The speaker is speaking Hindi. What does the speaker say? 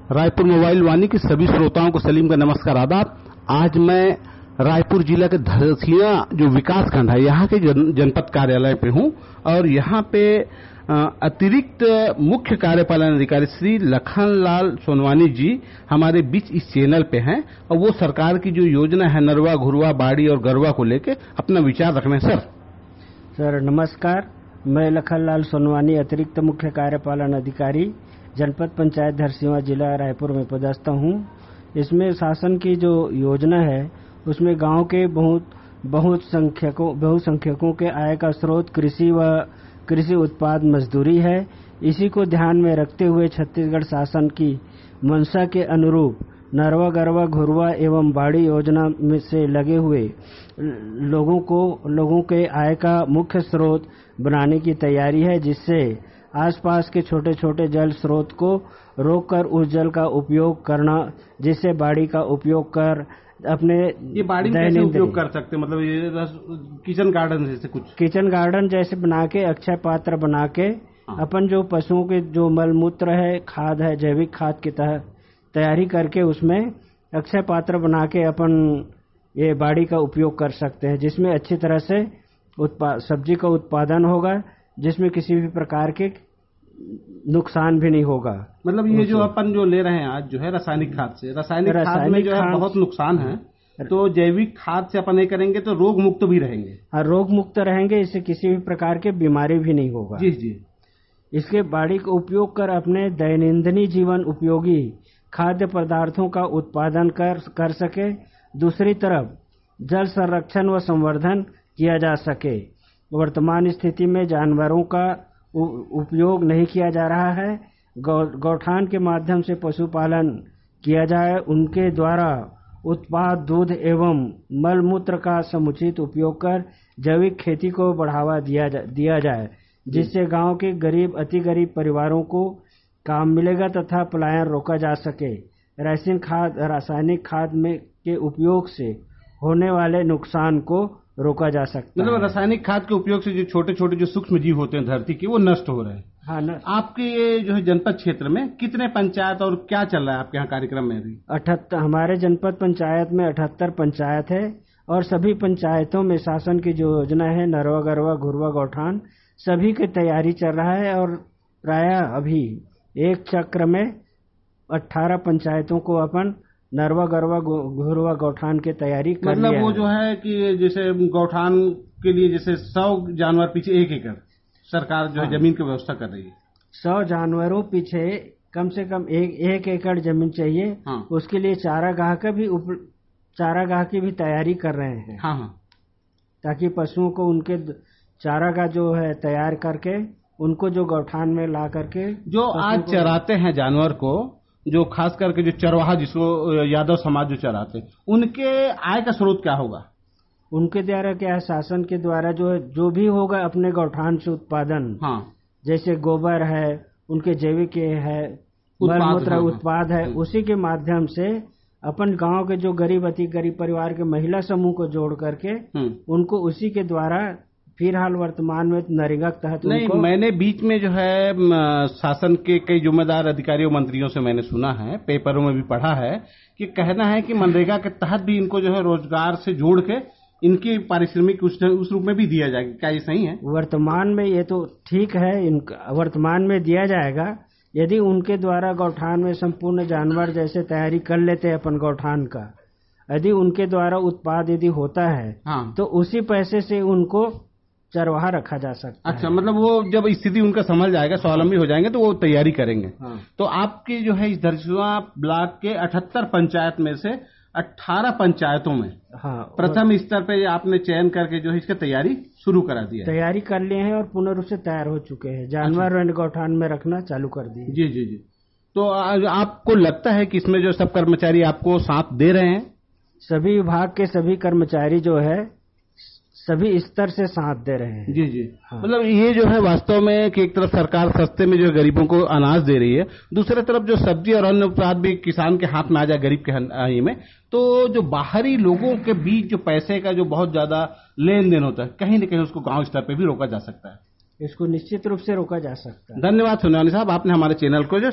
रायपुर मोबाइल वाणी के सभी श्रोताओं को सलीम का नमस्कार आदाब। आज मैं रायपुर जिला के धरसिया जो विकास खंड है यहाँ के जनपद कार्यालय पे हूँ और यहाँ पे अतिरिक्त मुख्य कार्यपालन अधिकारी श्री लखनलाल सोनवानी जी हमारे बीच इस चैनल पे हैं और वो सरकार की जो योजना है नरवा, घुरवा, बाड़ी और गरवा को लेके अपना विचार रखना है। सर नमस्कार, मैं लखनलाल सोनवानी अतिरिक्त मुख्य कार्यपालन अधिकारी जनपद पंचायत धरसिया जिला रायपुर में पदस्थ हूँ। इसमें शासन की जो योजना है उसमें गांव के बहुसंख्यकों के आय का स्रोत कृषि व कृषि उत्पाद मजदूरी है। इसी को ध्यान में रखते हुए छत्तीसगढ़ शासन की मंशा के अनुरूप नरवा, गरवा, घुरवा एवं बाड़ी योजना में से लगे हुए लोगों के आय का मुख्य स्रोत बनाने की तैयारी है, जिससे आसपास के छोटे छोटे जल स्रोत को रोककर उस जल का उपयोग करना, जिससे बाड़ी का उपयोग कर अपने ये बाड़ी में कैसे उपयोग कर सकते हैं? मतलब ये किचन गार्डन जैसे कुछ किचन गार्डन जैसे बना के अक्षय पात्र बना के अपन जो पशुओं के जो मल मूत्र है, खाद है, जैविक खाद की तैयारी करके उसमें अक्षय पात्र बना के अपन ये बाड़ी का उपयोग कर सकते हैं, जिसमें अच्छी तरह से सब्जी का उत्पादन होगा, जिसमें किसी भी प्रकार के नुकसान भी नहीं होगा। मतलब ये जो अपन जो ले रहे हैं आज जो है रासायनिक खाद में जो है बहुत नुकसान है, तो जैविक खाद से अपन ये करेंगे तो रोग मुक्त भी रहेंगे। हाँ, रोग मुक्त रहेंगे, इससे किसी भी प्रकार के बीमारी भी नहीं होगा। जी जी। इसके बाड़ी का उपयोग कर अपने दैनंदिन जीवन उपयोगी खाद्य पदार्थों का उत्पादन कर सके। दूसरी तरफ जल संरक्षण व संवर्धन किया जा सके। वर्तमान स्थिति में जानवरों का उपयोग नहीं किया जा रहा है। गौठान के माध्यम से पशुपालन किया जाए, उनके द्वारा उत्पाद दूध एवं मल मूत्र का समुचित उपयोग कर जैविक खेती को बढ़ावा दिया जाए, जिससे गांव के अति गरीब परिवारों को काम मिलेगा तथा पलायन रोका जा सके। रासायनिक खाद के उपयोग से होने वाले नुकसान को रोका जा सकता है। मतलब रासायनिक खाद के उपयोग से जो छोटे छोटे जो सूक्ष्म जीव होते हैं धरती के, वो नष्ट हो रहे हैं। हाँ, आपके ये जो है जनपद क्षेत्र में कितने पंचायत और क्या चल रहा है आपके यहाँ कार्यक्रम में? अभी 78 हमारे जनपद पंचायत में 78 पंचायत है और सभी पंचायतों में शासन की जो योजना है नरवा, गरवा, घुरवा, गौठान सभी की तैयारी चल रहा है और प्राय अभी एक चक्र में 18 पंचायतों को अपन नरवा, गरवा, घुरवा, गौठान की तैयारी कर लिया। मतलब वो जो है कि जैसे गौठान के लिए जैसे 100 जानवर पीछे 1 एकड़ सरकार जो है जमीन की व्यवस्था कर रही है। 100 जानवरों पीछे कम से कम एक एकड़ जमीन चाहिए। हाँ। उसके लिए चारागाह की भी तैयारी कर रहे हैं। हाँ हाँ। ताकि पशुओं को उनके चारागाह जो है तैयार करके उनको जो गौठान में ला करके जो आज चराते हैं जानवर को, जो खास करके जो चरवाहा जिसको यादव समाज जो चराते हैं, उनके आय का स्रोत क्या होगा? उनके द्वारा क्या है, शासन के द्वारा जो भी होगा अपने गौठान से उत्पादन, हाँ, जैसे गोबर है, उनके जैविक है, मल मूत्र उत्पाद है, उसी के माध्यम से अपन गांव के जो अति गरीब परिवार के महिला समूह को जोड़ करके उनको उसी के द्वारा फिलहाल वर्तमान में नरेगा के तहत नहीं, मैंने बीच में जो है शासन के कई जिम्मेदार अधिकारियों मंत्रियों से मैंने सुना है, पेपरों में भी पढ़ा है कि कहना है कि मनरेगा के तहत भी इनको जो है रोजगार से जोड़ के इनकी पारिश्रमिक उस रूप में भी दिया जाएगा। क्या ये सही है? वर्तमान में ये तो ठीक है, वर्तमान में दिया जाएगा यदि उनके द्वारा गौठान में संपूर्ण जानवर जैसे तैयारी कर लेते हैं अपन गौठान का, यदि उनके द्वारा उत्पाद यदि होता है। हाँ। तो उसी पैसे से उनको चरवाहा रखा जा सकता है। अच्छा, मतलब वो जब स्थिति उनका संभल जाएगा, स्वावलंबी हो जाएंगे तो वो तैयारी करेंगे। हाँ। तो आपकी जो है इस धरसिया ब्लॉक के 78 पंचायत में से 18 पंचायतों में हाँ, प्रथम स्तर पे आपने चयन करके जो है इसका तैयारी शुरू करा दिया? तैयारी कर लिए हैं और पूर्ण रूप से तैयार हो चुके हैं। जानवर गौठान में रखना चालू कर दिए। जी जी जी। तो आपको लगता है कि इसमें जो सब कर्मचारी आपको साथ दे रहे हैं? सभी विभाग के सभी कर्मचारी जो है सभी स्तर से साथ दे रहे हैं। जी जी। हाँ। मतलब ये जो है वास्तव में कि एक तरफ सरकार सस्ते में जो गरीबों को अनाज दे रही है, दूसरी तरफ जो सब्जी और अन्य उत्पाद भी किसान के हाथ में आ जाए गरीब के हाथ में, तो जो बाहरी लोगों के बीच जो पैसे का जो बहुत ज्यादा लेन देन होता है, कहीं न कहीं उसको गांव स्तर पे भी रोका जा सकता है। इसको निश्चित रूप से रोका जा सकता है। धन्यवाद सोनवानी साहब, आपने हमारे चैनल को जो